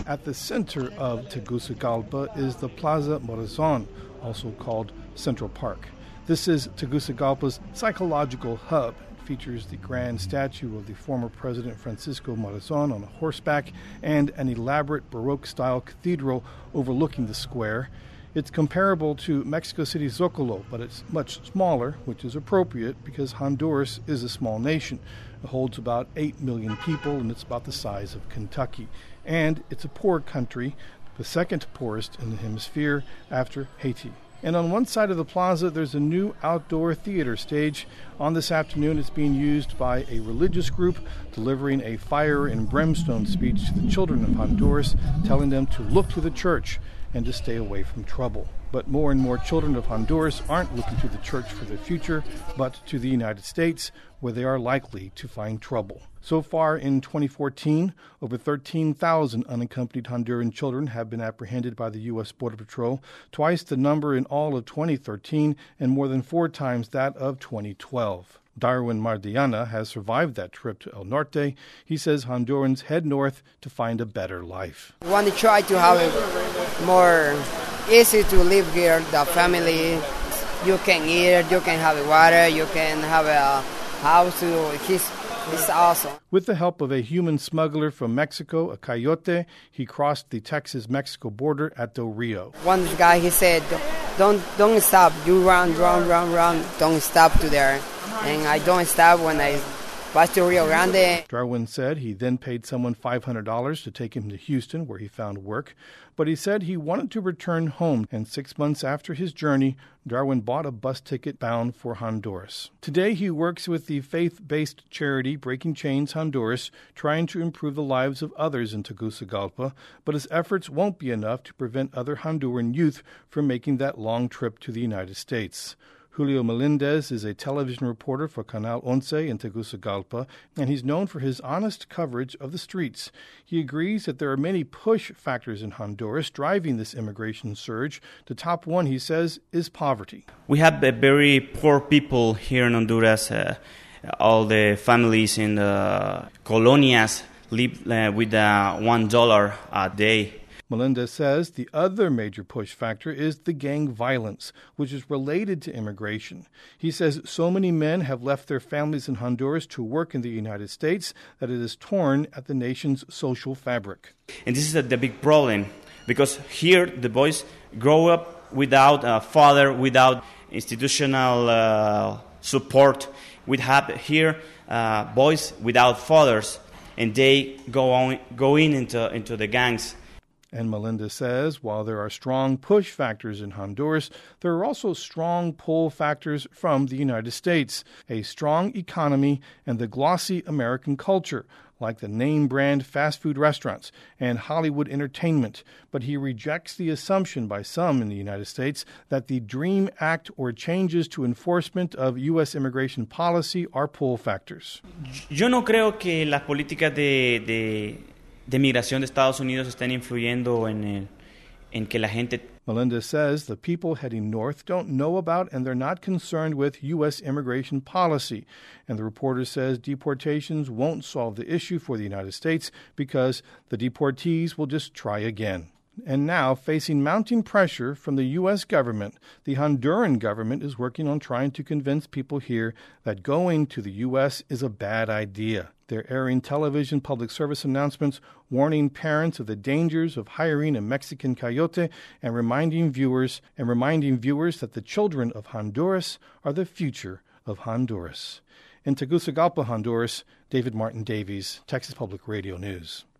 At the center of Tegucigalpa is the Plaza Morazon, also called Central Park. This is Tegucigalpa's psychological hub. It features the grand statue of the former President Francisco Morazon on a horseback and an elaborate Baroque-style cathedral overlooking the square. It's comparable to Mexico City's Zocalo, but it's much smaller, which is appropriate because Honduras is a small nation. It holds about 8 million people, and it's about the size of Kentucky. And it's a poor country, the second poorest in the hemisphere after Haiti. And on one side of the plaza, there's a new outdoor theater stage. On this afternoon, it's being used by a religious group delivering a fire and brimstone speech to the children of Honduras, telling them to look to the church and to stay away from trouble. But more and more children of Honduras aren't looking to the church for their future, but to the United States, where they are likely to find trouble. So far in 2014, over 13,000 unaccompanied Honduran children have been apprehended by the U.S. Border Patrol, twice the number in all of 2013 and more than 4 times that of 2012. Darwin Mardiana has survived that trip to El Norte. He says Hondurans head north to find a better life. We want to try to have it more easy to live here, the family. You can eat, you can have water, you can have a house. It's awesome. With the help of a human smuggler from Mexico, a coyote, he crossed the Texas-Mexico border at Del Rio. One guy, he said, don't stop. You run. Don't stop to there. And I don't stop when I pass to Rio Grande. Darwin said he then paid someone $500 to take him to Houston, where he found work. But he said he wanted to return home, and 6 months after his journey, Darwin bought a bus ticket bound for Honduras. Today he works with the faith-based charity Breaking Chains Honduras, trying to improve the lives of others in Tegucigalpa, but his efforts won't be enough to prevent other Honduran youth from making that long trip to the United States. Julio Melendez is a television reporter for Canal Once in Tegucigalpa, and he's known for his honest coverage of the streets. He agrees that there are many push factors in Honduras driving this immigration surge. The top one, he says, is poverty. We have very poor people here in Honduras. All the families in the colonias live with $1 a day. Melendez says the other major push factor is the gang violence, which is related to immigration. He says so many men have left their families in Honduras to work in the United States that it is torn at the nation's social fabric. And this is the big problem, because here the boys grow up without a father, without institutional support. We have here boys without fathers, and they go into the gangs. And Melendez says while there are strong push factors in Honduras, there are also strong pull factors from the United States, a strong economy and the glossy American culture, like the name-brand fast food restaurants and Hollywood entertainment. But he rejects the assumption by some in the United States that the DREAM Act or changes to enforcement of U.S. immigration policy are pull factors. Yo no creo que las políticas de migración de Estados Unidos estén influyendo en que la gente... Melendez says the people heading north don't know about and they're not concerned with U.S. immigration policy. And the reporter says deportations won't solve the issue for the United States because the deportees will just try again. And now, facing mounting pressure from the U.S. government, the Honduran government is working on trying to convince people here that going to the U.S. is a bad idea. They're airing television public service announcements warning parents of the dangers of hiring a Mexican coyote and reminding viewers that the children of Honduras are the future of Honduras. In Tegucigalpa, Honduras, David Martin Davies, Texas Public Radio News.